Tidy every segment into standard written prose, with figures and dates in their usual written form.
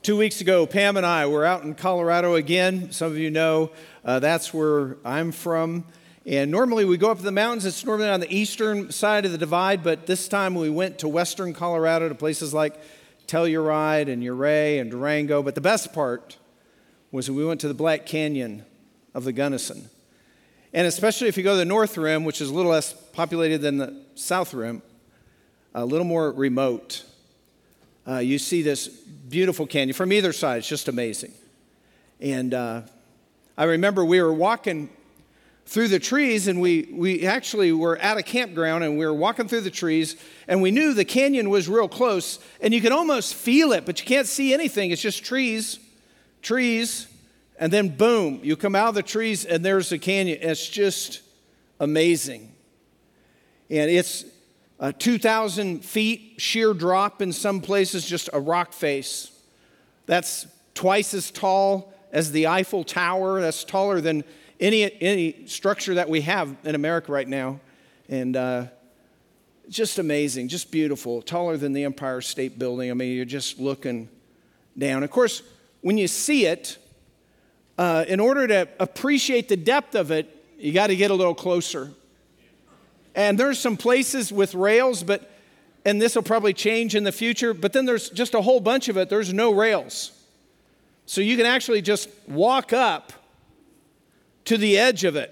2 weeks ago, Pam and I were out in Colorado again. Some of you know that's where I'm from. And normally we go up to the mountains. It's normally on the eastern side of the divide, but this time we went to western Colorado to places like Telluride and Ouray and Durango. But the best part was we went to the Black Canyon of the Gunnison. And especially if you go to the North Rim, which is a little less populated than the South Rim, a little more remote, you see this beautiful canyon from either side. It's just amazing. And I remember we were walking through the trees, and we actually were at a campground, and we were walking through the trees, and we knew the canyon was real close, and you can almost feel it, but you can't see anything. It's just trees, and then boom, you come out of the trees, and there's the canyon. It's just amazing. And it's 2,000 feet sheer drop in some places, just a rock face. That's twice as tall as the Eiffel Tower. That's taller than any structure that we have in America right now. And just amazing, just beautiful, taller than the Empire State Building. I mean, you're just looking down. Of course, when you see it, in order to appreciate the depth of it, you got to get a little closer. And there's some places with rails, and this will probably change in the future, but then there's just a whole bunch of it. There's no rails. So you can actually just walk up to the edge of it.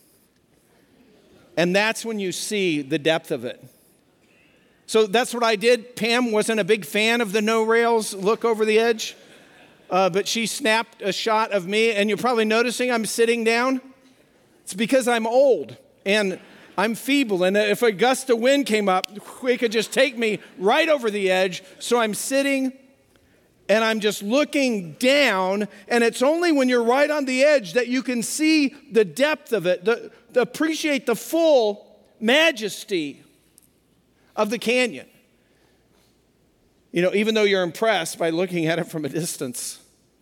And that's when you see the depth of it. So that's what I did. Pam wasn't a big fan of the no rails look over the edge, but she snapped a shot of me, and you're probably noticing I'm sitting down. It's because I'm old, and I'm feeble, and if a gust of wind came up, it could just take me right over the edge. So I'm sitting, and I'm just looking down, and it's only when you're right on the edge that you can see the depth of it, to appreciate the full majesty of the canyon. You know, even though you're impressed by looking at it from a distance,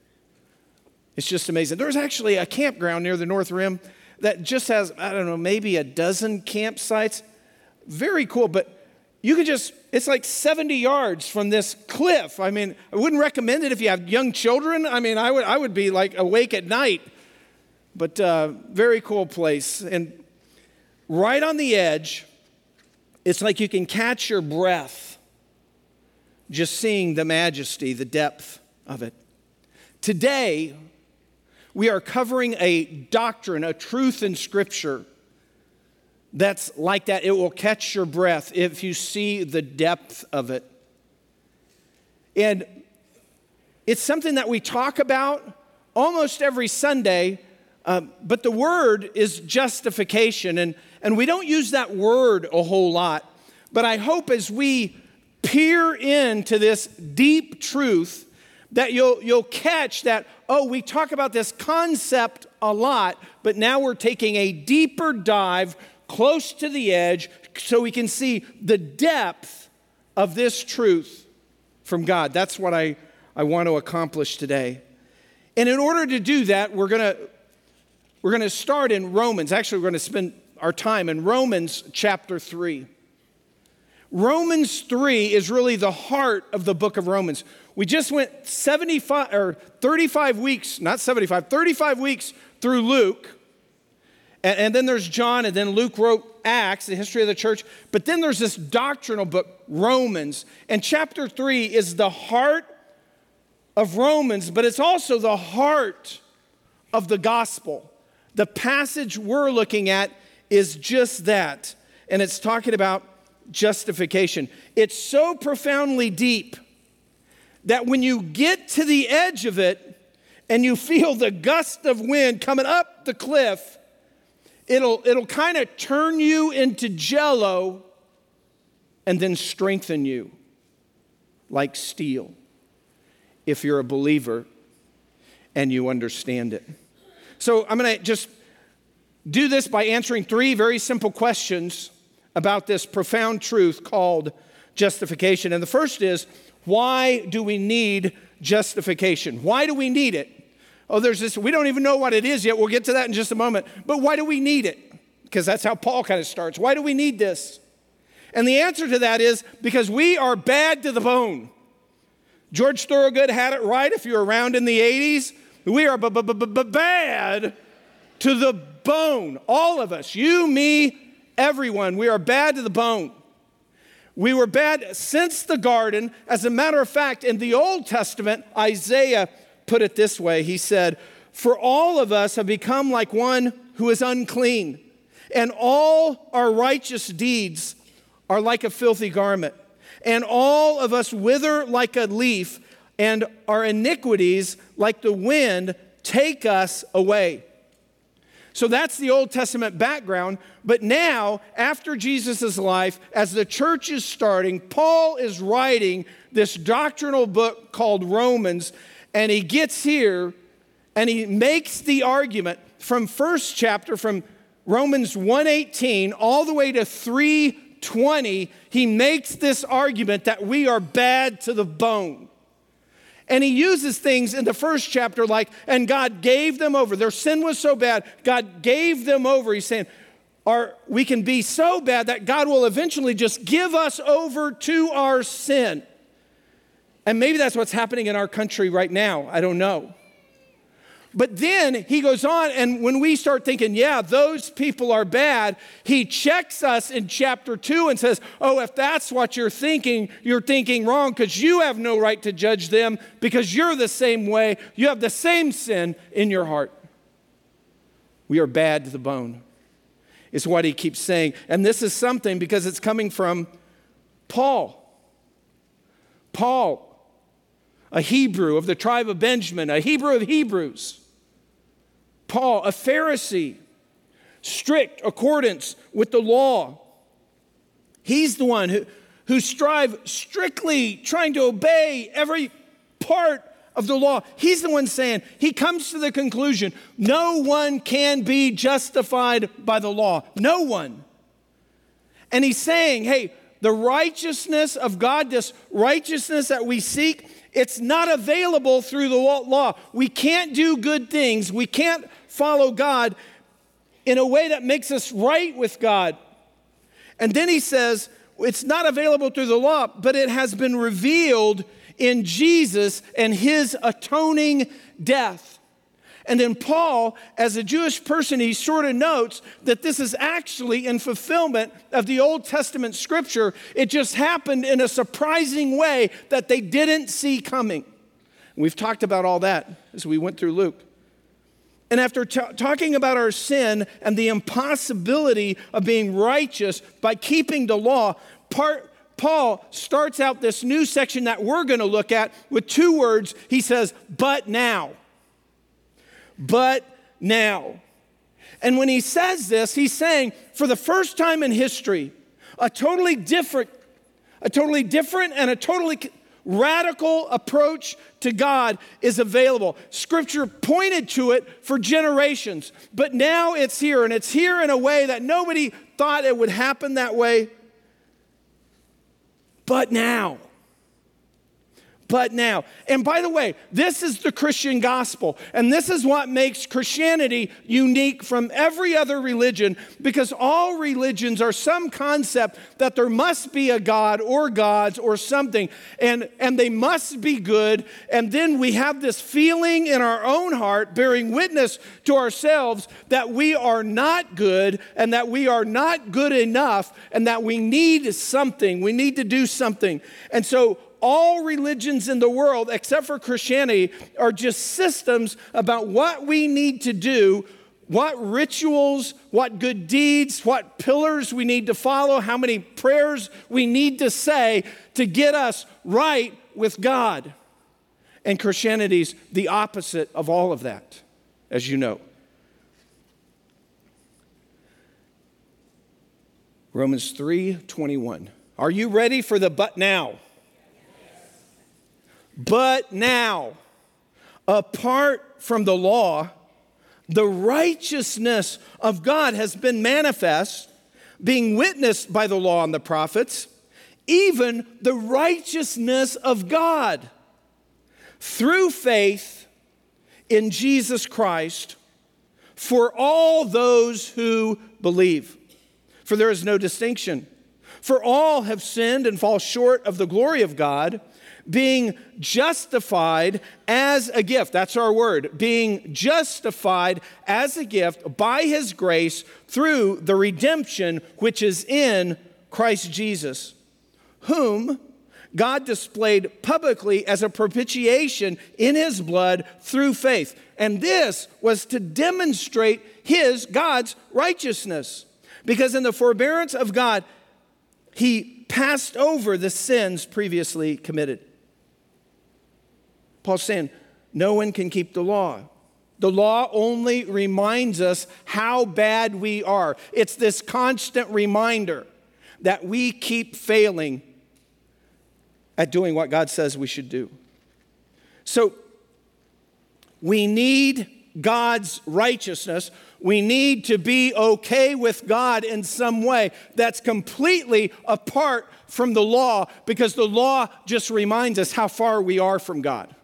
it's just amazing. There's actually a campground near the North Rim that just has, I don't know, maybe a dozen campsites. Very cool, but you can just, it's like 70 yards from this cliff. I mean, I wouldn't recommend it if you have young children. I mean, I would be like awake at night. But very cool place. And right on the edge, it's like you can catch your breath just seeing the majesty, the depth of it. Today, we are covering a doctrine, a truth in Scripture that's like that. It will catch your breath if you see the depth of it. And it's something that we talk about almost every Sunday, but the word is justification. And we don't use that word a whole lot. But I hope as we peer into this deep truth that you'll catch that, oh, we talk about this concept a lot, but now we're taking a deeper dive close to the edge so we can see the depth of this truth from God. That's what I want to accomplish today. And in order to do that, we're going to start in Romans. Actually, we're going to spend our time in Romans chapter 3. Romans 3 is really the heart of the book of Romans. We just went 35 weeks through Luke. And then there's John, and then Luke wrote Acts, the history of the church. But then there's this doctrinal book, Romans. And chapter 3 is the heart of Romans, but it's also the heart of the gospel. The passage we're looking at is just that. And it's talking about justification. It's so profoundly deep that when you get to the edge of it and you feel the gust of wind coming up the cliff, it'll kind of turn you into jello and then strengthen you like steel if you're a believer and you understand it. So I'm going to just do this by answering 3 very simple questions about this profound truth called justification. And the first is, why do we need justification? Why do we need it? Oh, there's this, we don't even know what it is yet. We'll get to that in just a moment. But why do we need it? Because that's how Paul kind of starts. Why do we need this? And the answer to that is because we are bad to the bone. George Thorogood had it right if you're around in the 80s. We are bad to the bone. All of us, you, me, everyone, we are bad to the bone. We were bad since the garden. As a matter of fact, in the Old Testament, Isaiah put it this way. He said, "For all of us have become like one who is unclean, and all our righteous deeds are like a filthy garment. And all of us wither like a leaf, and our iniquities, like the wind, take us away." So that's the Old Testament background. But now, after Jesus' life, as the church is starting, Paul is writing this doctrinal book called Romans, and he gets here and he makes the argument from first chapter, from Romans 1:18 all the way to 3:20, he makes this argument that we are bad to the bone. And he uses things in the first chapter like, and God gave them over. Their sin was so bad, God gave them over. He's saying, we can be so bad that God will eventually just give us over to our sin. And maybe that's what's happening in our country right now. I don't know. But then he goes on, and when we start thinking, yeah, those people are bad, he checks us in chapter 2 and says, oh, if that's what you're thinking wrong, because you have no right to judge them because you're the same way. You have the same sin in your heart. We are bad to the bone, is what he keeps saying. And this is something because it's coming from Paul. Paul, a Hebrew of the tribe of Benjamin, a Hebrew of Hebrews. Paul, a Pharisee, strict accordance with the law. He's the one who strive strictly trying to obey every part of the law. He's the one saying, he comes to the conclusion, no one can be justified by the law. No one. And he's saying, hey, the righteousness of God, this righteousness that we seek, it's not available through the law. We can't do good things. We can't follow God in a way that makes us right with God. And then he says, it's not available through the law, but it has been revealed in Jesus and his atoning death. And then Paul, as a Jewish person, he sort of notes that this is actually in fulfillment of the Old Testament scripture. It just happened in a surprising way that they didn't see coming. We've talked about all that as we went through Luke. And after talking about our sin and the impossibility of being righteous by keeping the law, Paul starts out this new section that we're going to look at with two words. He says, but now. But now. And when he says this, he's saying, for the first time in history, a totally different and a totally radical approach to God is available. Scripture pointed to it for generations, but now it's here, and it's here in a way that nobody thought it would happen that way. But now. But now. And by the way, this is the Christian gospel. And this is what makes Christianity unique from every other religion, because all religions are some concept that there must be a God or gods or something, and they must be good. And then we have this feeling in our own heart, bearing witness to ourselves, that we are not good and that we are not good enough and that we need something. We need to do something. And so all religions in the world, except for Christianity, are just systems about what we need to do, what rituals, what good deeds, what pillars we need to follow, how many prayers we need to say to get us right with God. And Christianity's the opposite of all of that, as you know. Romans 3:21. Are you ready for the but now? But now, apart from the law, the righteousness of God has been manifest, being witnessed by the law and the prophets, even the righteousness of God through faith in Jesus Christ for all those who believe. For there is no distinction. For all have sinned and fall short of the glory of God, being justified as a gift. That's our word. Being justified as a gift by his grace through the redemption which is in Christ Jesus, whom God displayed publicly as a propitiation in his blood through faith. And this was to demonstrate God's righteousness. Because in the forbearance of God, he passed over the sins previously committed. Paul's saying, no one can keep the law. The law only reminds us how bad we are. It's this constant reminder that we keep failing at doing what God says we should do. So we need God's righteousness. We need to be okay with God in some way that's completely apart from the law, because the law just reminds us how far we are from God.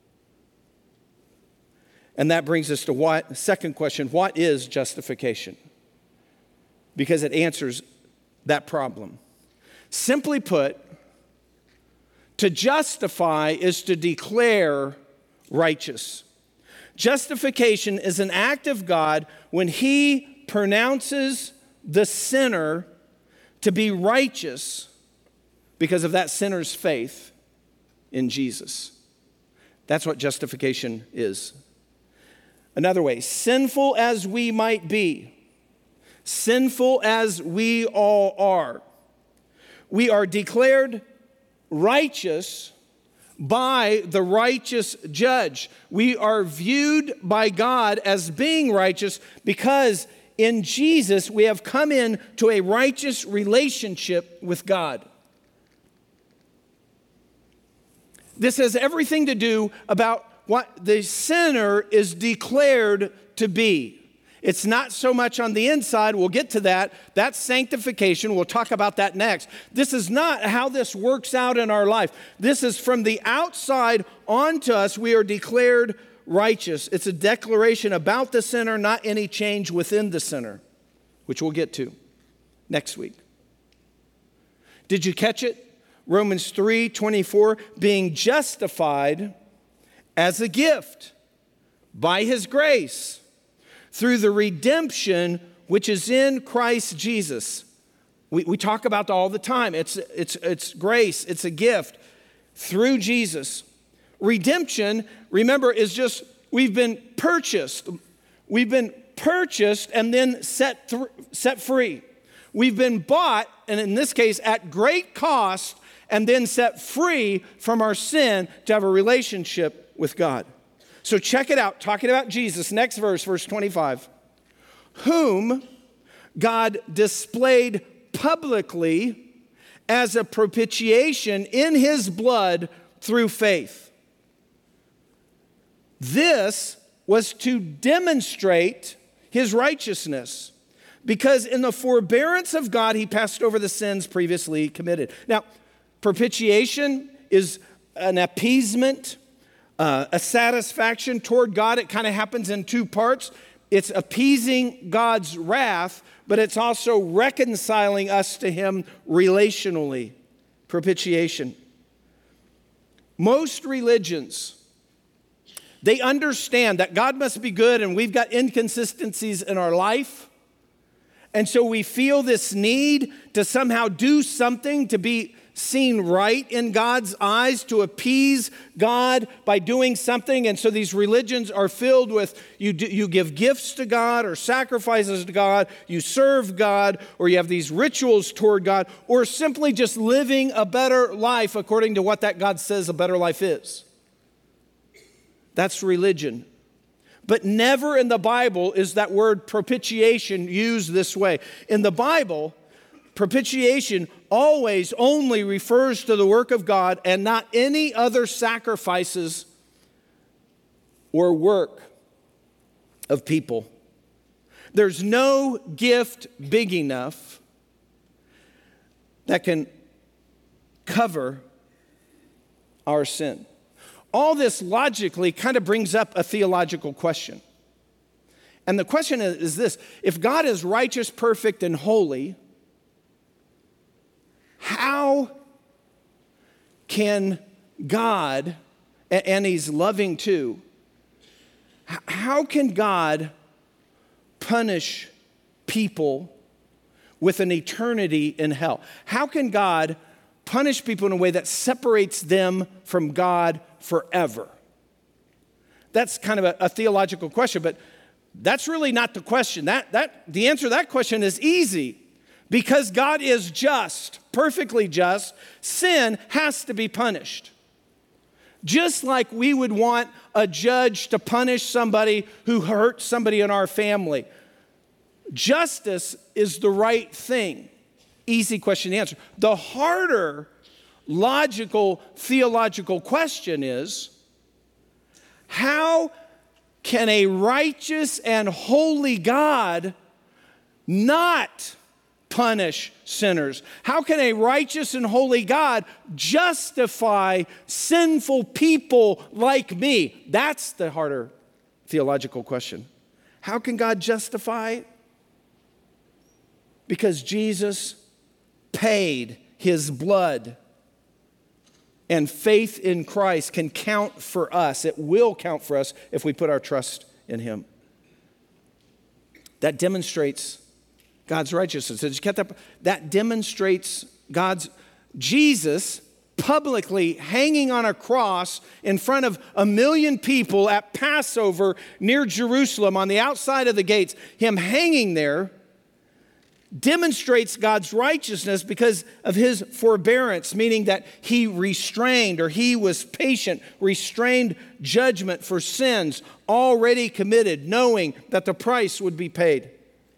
And that brings us to second question, what is justification? Because it answers that problem. Simply put, to justify is to declare righteous. Justification is an act of God when he pronounces the sinner to be righteous because of that sinner's faith in Jesus. That's what justification is. Another way, sinful as we might be, sinful as we all are, we are declared righteous by the righteous judge. We are viewed by God as being righteous because in Jesus we have come into a righteous relationship with God. This has everything to do about what the sinner is declared to be. It's not so much on the inside. We'll get to that. That's sanctification. We'll talk about that next. This is not how this works out in our life. This is from the outside onto us. We are declared righteous. It's a declaration about the sinner, not any change within the sinner, which we'll get to next week. Did you catch it? Romans 3:24, being justified as a gift by his grace through the redemption which is in Christ Jesus. We talk about that all the time. It's grace. It's a gift through Jesus. Redemption, remember, is just we've been purchased. We've been purchased and then set free. We've been bought, and in this case, at great cost, and then set free from our sin to have a relationship with God. So check it out, talking about Jesus. Next verse, verse 25. Whom God displayed publicly as a propitiation in his blood through faith. This was to demonstrate his righteousness, because in the forbearance of God, he passed over the sins previously committed. Now, propitiation is an appeasement, a satisfaction toward God. It kind of happens in two parts. It's appeasing God's wrath, but it's also reconciling us to him relationally. Propitiation. Most religions, they understand that God must be good and we've got inconsistencies in our life. And so we feel this need to somehow do something to be seen right in God's eyes, to appease God by doing something. And so these religions are filled with you give gifts to God or sacrifices to God, you serve God, or you have these rituals toward God, or simply just living a better life according to what that God says a better life is. That's religion. But never in the Bible is that word propitiation used this way. In the Bible, propitiation always only refers to the work of God and not any other sacrifices or work of people. There's no gift big enough that can cover our sin. All this logically kind of brings up a theological question. And the question is this: if God is righteous, perfect, and holy, how can God, and he's loving too, how can God punish people with an eternity in hell? How can God punish people in a way that separates them from God forever? That's kind of a theological question, but that's really not the question. The answer to that question is easy. Because God is just, perfectly just, sin has to be punished. Just like we would want a judge to punish somebody who hurt somebody in our family. Justice is the right thing. Easy question to answer. The harder, logical, theological question is, how can a righteous and holy God not punish sinners? How can a righteous and holy God justify sinful people like me? That's the harder theological question. How can God justify it? Because Jesus paid his blood, and faith in Christ can count for us. It will count for us if we put our trust in him. That demonstrates God's righteousness. Did you get that? That demonstrates Jesus publicly hanging on a cross in front of 1 million people at Passover near Jerusalem on the outside of the gates. Him hanging there demonstrates God's righteousness because of his forbearance, meaning that he restrained, or he was patient, restrained judgment for sins already committed, knowing that the price would be paid.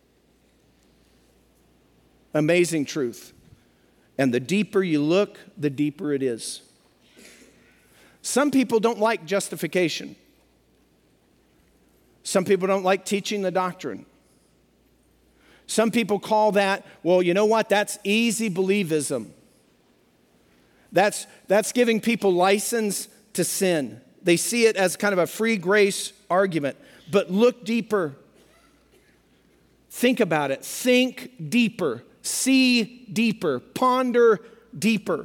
Amazing truth. And the deeper you look, the deeper it is. Some people don't like justification. Some people don't like teaching the doctrine. Some people call that, well, you know what? That's easy believism. That's giving people license to sin. They see it as kind of a free grace argument. But look deeper. Think about it. Think deeper. See deeper. Ponder deeper.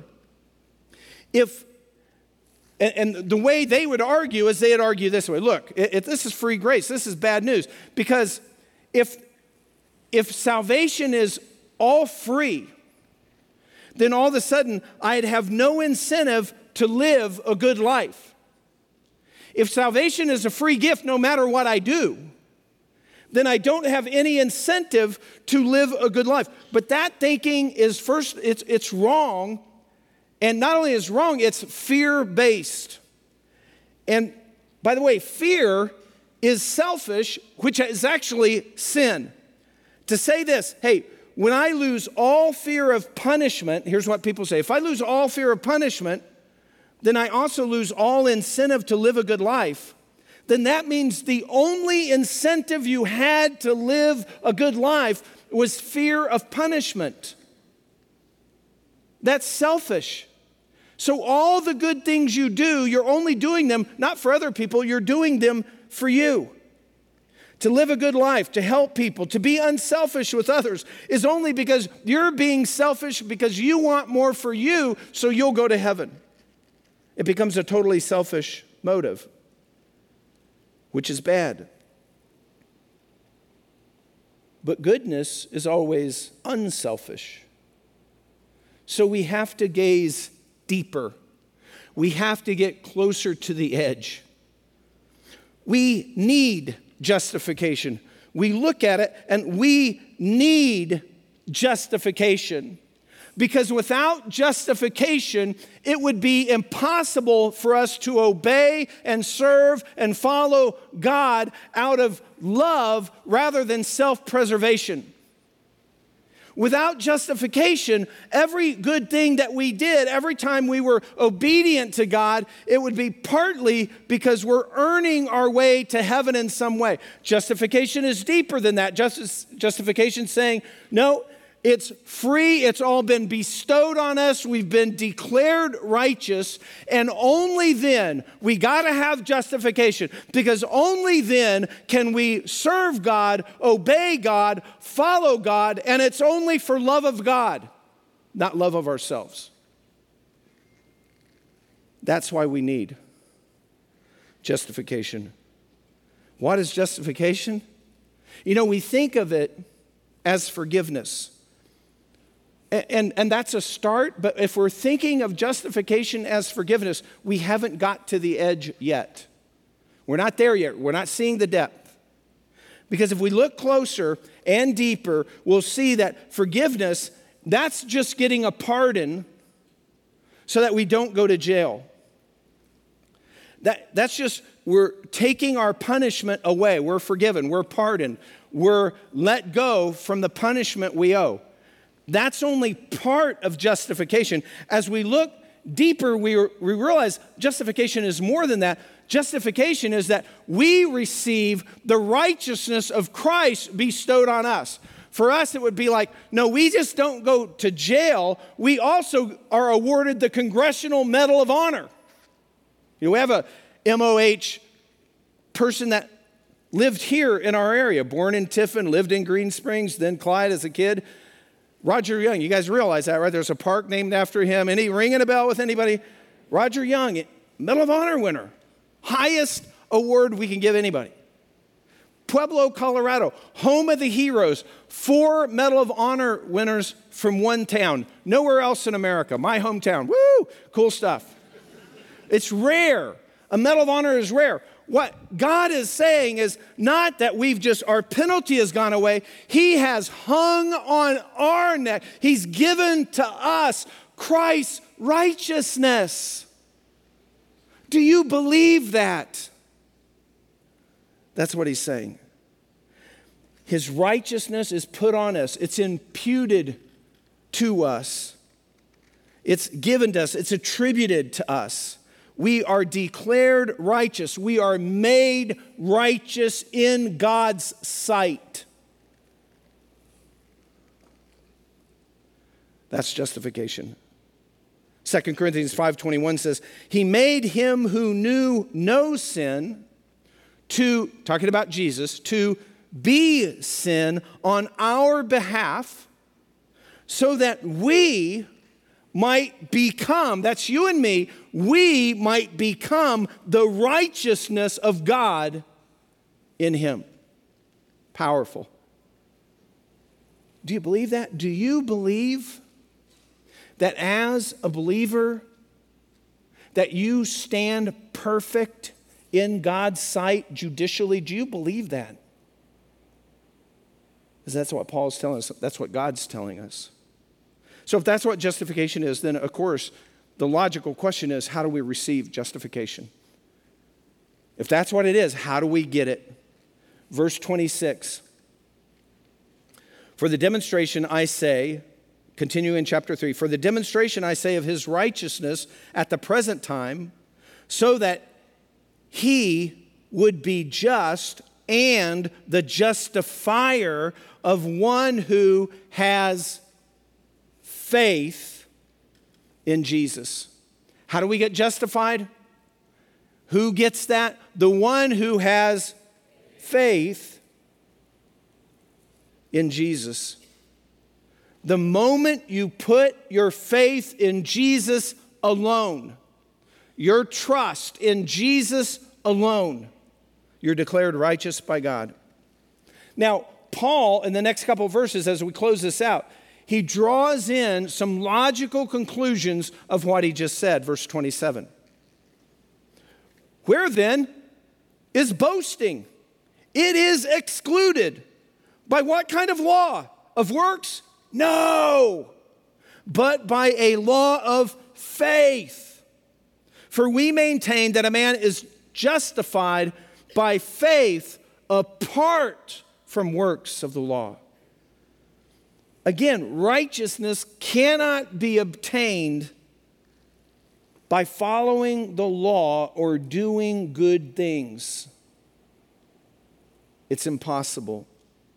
And the way they would argue is they'd argue this way. Look, if this is free grace, this is bad news. Because if salvation is all free, then all of a sudden I'd have no incentive to live a good life. If salvation is a free gift no matter what I do, then I don't have any incentive to live a good life. But that thinking is it's wrong. And not only is wrong, it's fear-based. And by the way, fear is selfish, which is actually sin. To say this, hey, when I lose all fear of punishment, here's what people say. If I lose all fear of punishment, then I also lose all incentive to live a good life. Then that means the only incentive you had to live a good life was fear of punishment. That's selfish. So all the good things you do, you're only doing them not for other people, you're doing them for you. To live a good life, to help people, to be unselfish with others is only because you're being selfish because you want more for you, so you'll go to heaven. It becomes a totally selfish motive, which is bad. But goodness is always unselfish. So we have to gaze deeper. We have to get closer to the edge. We need justification. We look at it and we need justification. Because without justification, it would be impossible for us to obey and serve and follow God out of love rather than self-preservation. Without justification, every good thing that we did, every time we were obedient to God, it would be partly because we're earning our way to heaven in some way. Justification is deeper than that. Justification saying, no, it's free. It's all been bestowed on us. We've been declared righteous. And only then, we got to have justification, because only then can we serve God, obey God, follow God, and it's only for love of God, not love of ourselves. That's why we need justification. What is justification? We think of it as forgiveness. And that's a start, but if we're thinking of justification as forgiveness, we haven't got to the edge yet. We're not there yet. We're not seeing the depth. Because if we look closer and deeper, we'll see that forgiveness, that's just getting a pardon so that we don't go to jail. That's just, we're taking our punishment away. We're forgiven. We're pardoned. We're let go from the punishment we owe. That's only part of justification. As we look deeper, we realize justification is more than that. Justification is that we receive the righteousness of Christ bestowed on us. For us, it would be like, no, we just don't go to jail. We also are awarded the Congressional Medal of Honor. We have a MOH person that lived here in our area, born in Tiffin, lived in Green Springs, then Clyde as a kid. Roger Young, you guys realize that, right? There's a park named after him. Any ringing a bell with anybody? Roger Young, Medal of Honor winner. Highest award we can give anybody. Pueblo, Colorado, home of the heroes. 4 Medal of Honor winners from one town. Nowhere else in America. My hometown. Woo! Cool stuff. It's rare. A Medal of Honor is rare. What God is saying is not that our penalty has gone away. He has hung on our neck. He's given to us Christ's righteousness. Do you believe that? That's what he's saying. His righteousness is put on us. It's imputed to us. It's given to us. It's attributed to us. We are declared righteous. We are made righteous in God's sight. That's justification. 2 Corinthians 5:21 says, He made him who knew no sin talking about Jesus, to be sin on our behalf so that we might become, that's you and me, we might become the righteousness of God in him. Powerful. Do you believe that? Do you believe that as a believer that you stand perfect in God's sight judicially? Do you believe that? Because that's what Paul's telling us. That's what God's telling us. So if that's what justification is, then of course, the logical question is, how do we receive justification? If that's what it is, how do we get it? Verse 26. For the demonstration I say, continue in chapter 3, for the demonstration I say of his righteousness at the present time, so that he would be just and the justifier of one who has faith in Jesus. How do we get justified? Who gets that? The one who has faith in Jesus. The moment you put your faith in Jesus alone, your trust in Jesus alone, you're declared righteous by God. Now, Paul, in the next couple of verses, as we close this out, he draws in some logical conclusions of what he just said, verse 27. Where then is boasting? It is excluded. By what kind of law? Of works? No, but by a law of faith. For we maintain that a man is justified by faith apart from works of the law. Again, righteousness cannot be obtained by following the law or doing good things. It's impossible.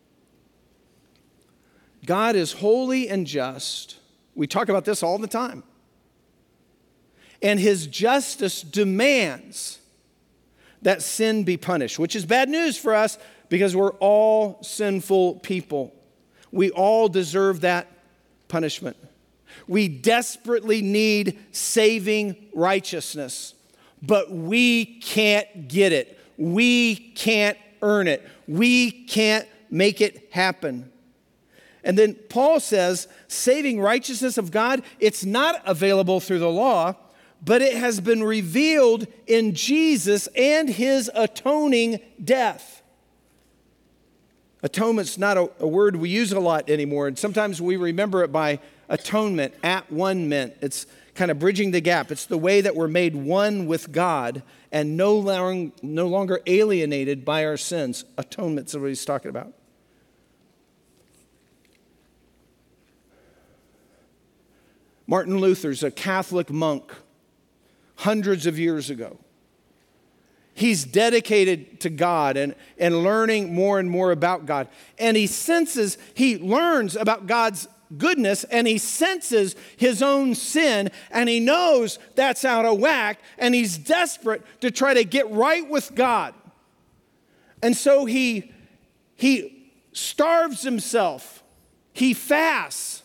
God is holy and just. We talk about this all the time. And his justice demands that sin be punished, which is bad news for us because we're all sinful people. We all deserve that punishment. We desperately need saving righteousness, but we can't get it. We can't earn it. We can't make it happen. And then Paul says, saving righteousness of God, it's not available through the law, but it has been revealed in Jesus and his atoning death. Atonement's not a word we use a lot anymore, and sometimes we remember it by atonement, at one meant. It's kind of bridging the gap. It's the way that we're made one with God and no longer alienated by our sins. Atonement's what he's talking about. Martin Luther's a Catholic monk hundreds of years ago. He's dedicated to God and learning more and more about God. And he learns about God's goodness, and he senses his own sin, and he knows that's out of whack, and he's desperate to try to get right with God. And so he starves himself. He fasts.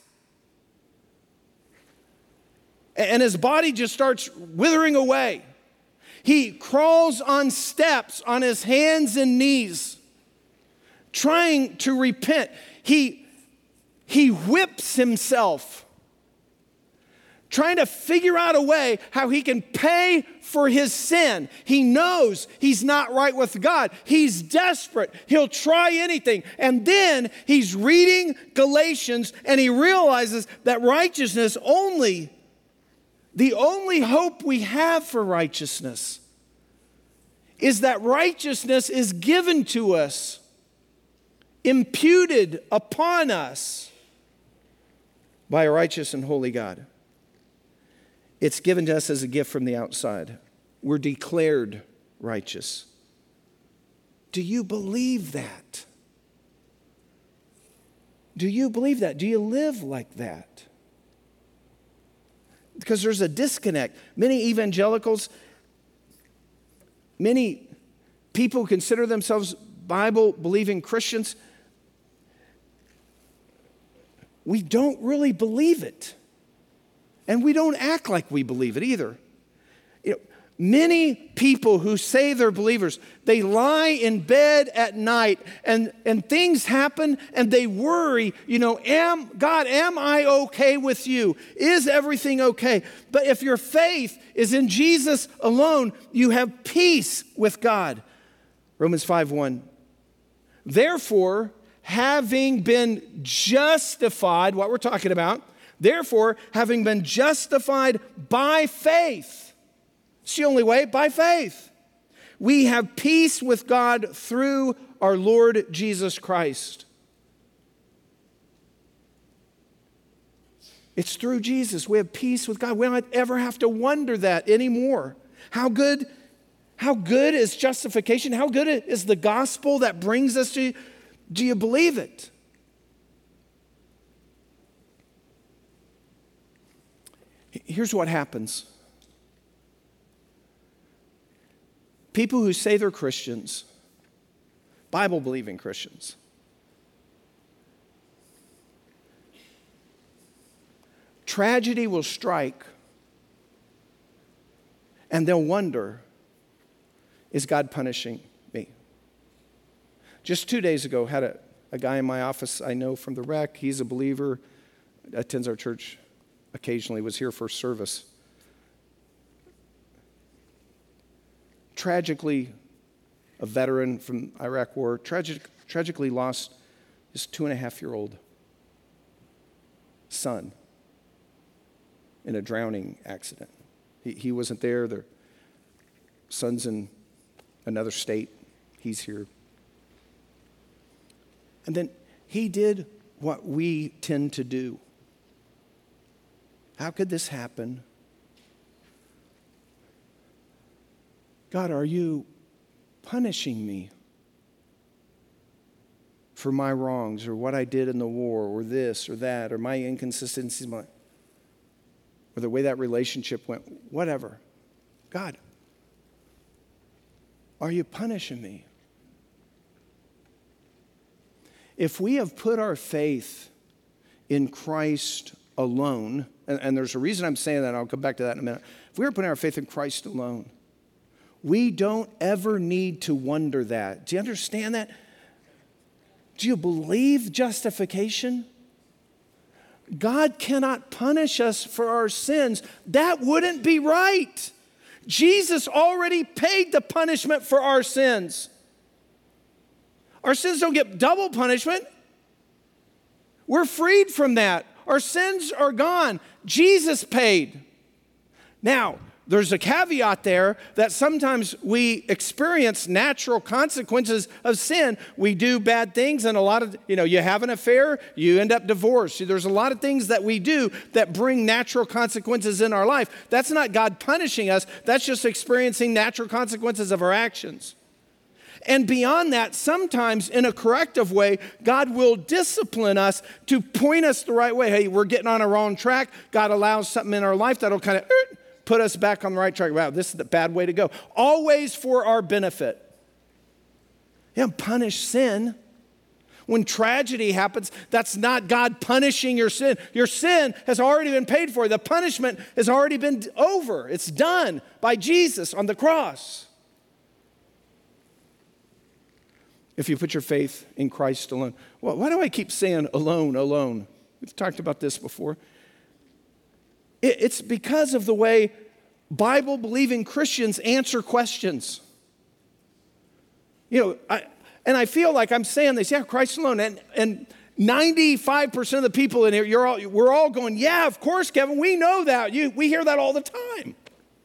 And his body just starts withering away. He crawls on steps on his hands and knees, trying to repent. He whips himself, trying to figure out a way how he can pay for his sin. He knows he's not right with God. He's desperate. He'll try anything. And then he's reading Galatians, and he realizes that righteousness the only hope we have for righteousness is that righteousness is given to us, imputed upon us by a righteous and holy God. It's given to us as a gift from the outside. We're declared righteous. Do you believe that? Do you believe that? Do you live like that? Because there's a disconnect. Many evangelicals, many people who consider themselves Bible-believing Christians, we don't really believe it. And we don't act like we believe it either. Many people who say they're believers, they lie in bed at night and things happen and they worry, God, am I okay with you? Is everything okay? But if your faith is in Jesus alone, you have peace with God. Romans 5:1. Therefore, having been justified, what we're talking about, therefore, having been justified by faith, it's the only way, by faith, we have peace with God through our Lord Jesus Christ. It's through Jesus we have peace with God. We don't ever have to wonder that anymore. How good is justification? How good is the gospel that brings us to? Do you believe it? Here's what happens. People who say they're Christians, Bible-believing Christians, tragedy will strike and they'll wonder, is God punishing me? Just 2 days ago, had a guy in my office I know from the rec. He's a believer, attends our church occasionally, was here for service. Tragically, a veteran from Iraq War, tragically lost his 2.5-year-old son in a drowning accident. He wasn't there. Their son's in another state. He's here. And then he did what we tend to do. How could this happen? God, are you punishing me for my wrongs or what I did in the war or this or that or my inconsistencies or the way that relationship went, whatever. God, are you punishing me? If we have put our faith in Christ alone, and there's a reason I'm saying that, and I'll come back to that in a minute. If we were putting our faith in Christ alone, we don't ever need to wonder that. Do you understand that? Do you believe justification? God cannot punish us for our sins. That wouldn't be right. Jesus already paid the punishment for our sins. Our sins don't get double punishment. We're freed from that. Our sins are gone. Jesus paid. Now, there's a caveat there that sometimes we experience natural consequences of sin. We do bad things, and a lot of, you have an affair, you end up divorced. There's a lot of things that we do that bring natural consequences in our life. That's not God punishing us. That's just experiencing natural consequences of our actions. And beyond that, sometimes in a corrective way, God will discipline us to point us the right way. Hey, we're getting on a wrong track. God allows something in our life that'll kind of put us back on the right track. Wow, this is the bad way to go. Always for our benefit. You don't punish sin. When tragedy happens, that's not God punishing your sin. Your sin has already been paid for. The punishment has already been over. It's done by Jesus on the cross. If you put your faith in Christ alone. Well, why do I keep saying alone, alone? We've talked about this before. It's because of the way Bible-believing Christians answer questions. I feel like I'm saying this, Christ alone. And 95% of the people in here, we're all going, yeah, of course, Kevin, we know that. We hear that all the time.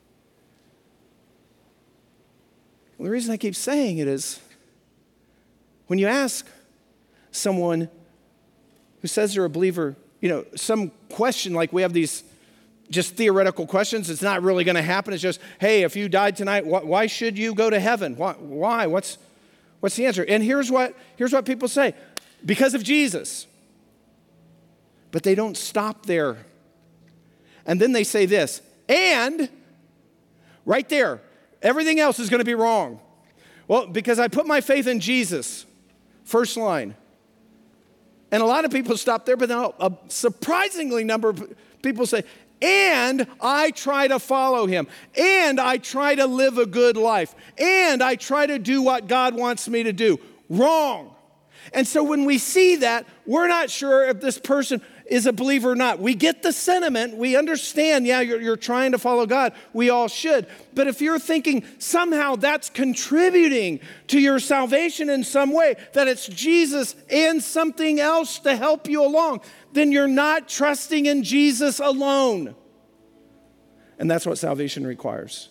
Well, the reason I keep saying it is, when you ask someone who says they're a believer, some question like we have these just theoretical questions, it's not really going to happen. It's just, hey, if you died tonight, why should you go to heaven? Why? What's the answer? And here's what people say. Because of Jesus. But they don't stop there. And then they say this, and right there, everything else is going to be wrong. Well, because I put my faith in Jesus. First line. And a lot of people stop there, but now a surprisingly number of people say, and I try to follow him, and I try to live a good life, and I try to do what God wants me to do. Wrong. And so when we see that, we're not sure if this person is a believer or not. We get the sentiment. We understand, you're trying to follow God. We all should. But if you're thinking somehow that's contributing to your salvation in some way, that it's Jesus and something else to help you along, then you're not trusting in Jesus alone. And that's what salvation requires.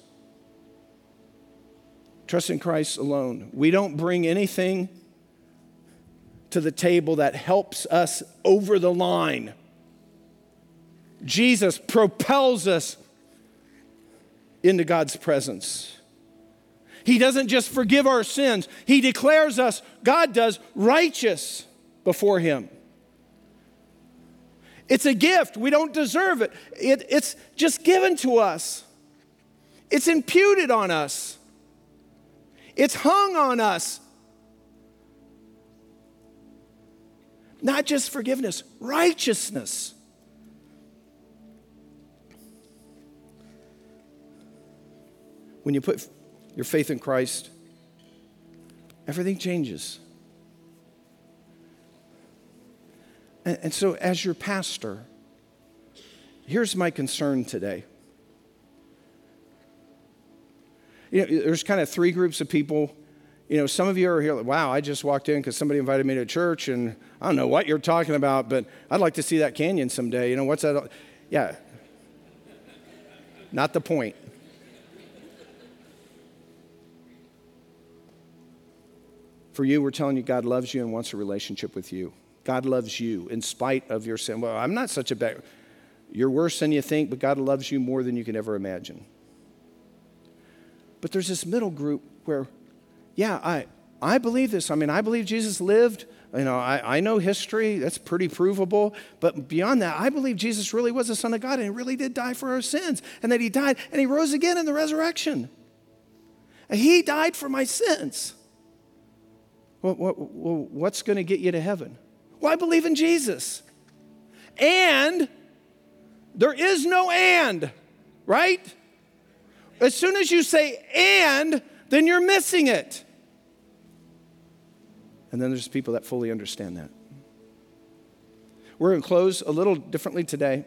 Trust in Christ alone. We don't bring anything to the table that helps us over the line. Jesus propels us into God's presence. He doesn't just forgive our sins. He declares us, God does, righteous before him. It's a gift. We don't deserve it. It's just given to us. It's imputed on us. It's hung on us. Not just forgiveness, righteousness. When you put your faith in Christ, everything changes. And so as your pastor, here's my concern today. There's kind of three groups of people. Some of you are here like, wow, I just walked in because somebody invited me to church, and I don't know what you're talking about, but I'd like to see that canyon someday. What's that? Yeah. Not the point. For you, we're telling you God loves you and wants a relationship with you. God loves you in spite of your sin. Well, I'm not such a bad... You're worse than you think, but God loves you more than you can ever imagine. But there's this middle group where, I believe this. I believe Jesus lived. I know history. That's pretty provable. But beyond that, I believe Jesus really was the Son of God and he really did die for our sins. And that he died and he rose again in the resurrection. And he died for my sins. Well, what's going to get you to heaven? Well, I believe in Jesus. And There is no and, right? As soon as you say and, then you're missing it. And then there's people that fully understand that. We're going to close a little differently today.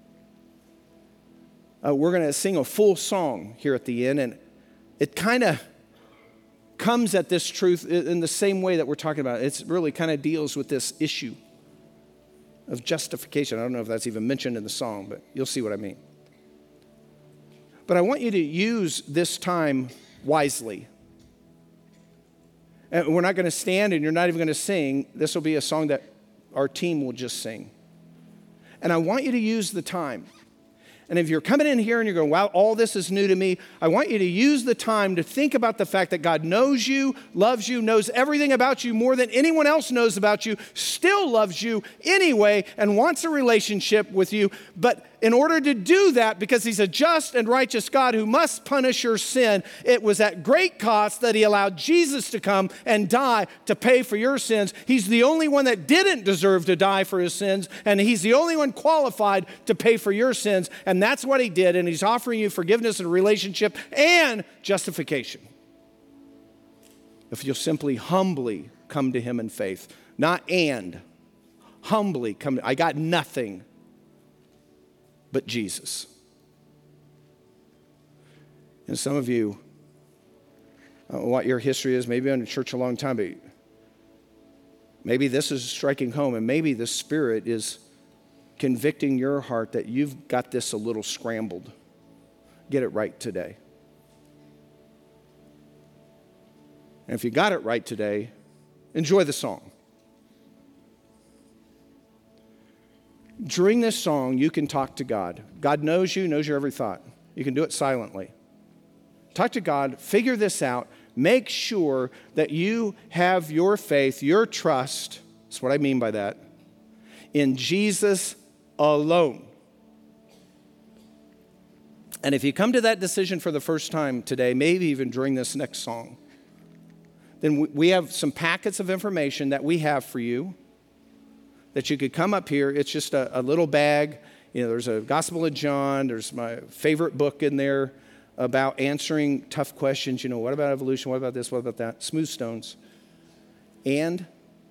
We're going to sing a full song here at the end, and it kind of comes at this truth in the same way that we're talking about. It really kind of deals with this issue of justification. I don't know if that's even mentioned in the song, but you'll see what I mean. But I want you to use this time wisely. And we're not going to stand and you're not even going to sing. This will be a song that our team will just sing. And I want you to use the time. And if you're coming in here and you're going, wow, all this is new to me, I want you to use the time to think about the fact that God knows you, loves you, knows everything about you more than anyone else knows about you, still loves you anyway, and wants a relationship with you. But in order to do that, because he's a just and righteous God who must punish your sin, it was at great cost that he allowed Jesus to come and die to pay for your sins. He's the only one that didn't deserve to die for his sins, and he's the only one qualified to pay for your sins. And that's what he did, and he's offering you forgiveness and relationship and justification. If you'll simply humbly come to him in faith, not and, humbly come. I got nothing but Jesus. And some of you, I don't know what your history is, maybe you've been in church a long time, but maybe this is striking home, and maybe the Spirit is convicting your heart that you've got this a little scrambled. Get it right today. And if you got it right today, enjoy the song. During this song, you can talk to God. God knows you, knows your every thought. You can do it silently. Talk to God, figure this out, make sure that you have your faith, your trust, that's what I mean by that, in Jesus alone. And if you come to that decision for the first time today, maybe even during this next song, then we have some packets of information that we have for you that you could come up here. It's just a little bag. You know, there's a Gospel of John. There's my favorite book in there about answering tough questions. You know, what about evolution? What about this? What about that? Smooth stones. And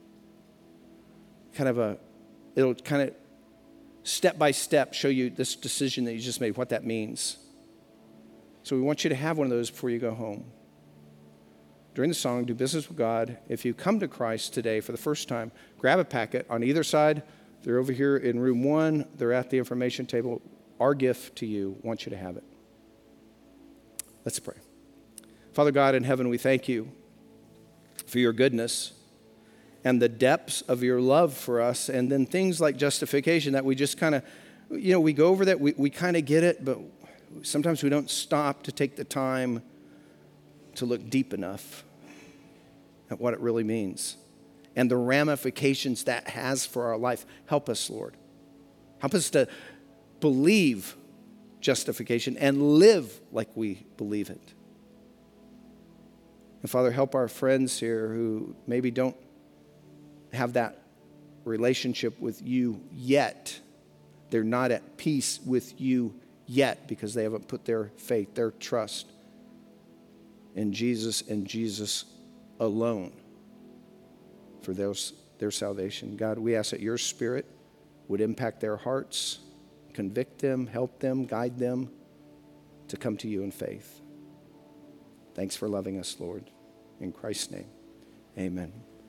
it'll kind of step by step show you this decision that you just made, what that means. So we want you to have one of those before you go home. During the song, do business with God. If you come to Christ today for the first time, grab a packet on either side. They're over here in room 1. They're at the information table. Our gift to you, want you to have it. Let's pray. Father God in heaven, we thank you for your goodness and the depths of your love for us, and then things like justification that we just kind of, we go over that, we kind of get it, but sometimes we don't stop to take the time to look deep enough at what it really means and the ramifications that has for our life. Help us, Lord. Help us to believe justification and live like we believe it. And Father, help our friends here who maybe don't have that relationship with you yet. They're not at peace with you yet because they haven't put their faith, their trust in Jesus and Jesus alone for their salvation. God, we ask that your Spirit would impact their hearts, convict them, help them, guide them to come to you in faith. Thanks for loving us, Lord. In Christ's name, amen.